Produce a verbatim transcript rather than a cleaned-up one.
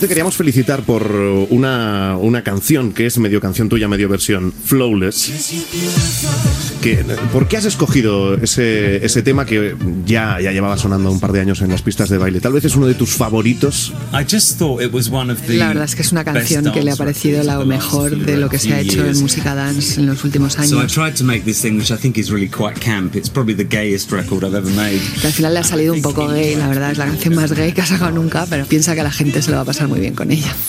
Te queríamos felicitar por una, una canción que es medio canción tuya, medio versión, Flawless. Que, ¿por qué has escogido ese, ese tema que ya, ya llevaba sonando un par de años en las pistas de baile? Tal vez es uno de tus favoritos. La verdad es que es una canción que le ha parecido la mejor de lo que se ha hecho en música dance en los últimos años. Que al final le ha salido un poco gay, la verdad, es la canción más gay que ha sacado nunca, pero piensa que la gente se lo va a pasar muy bien con ella.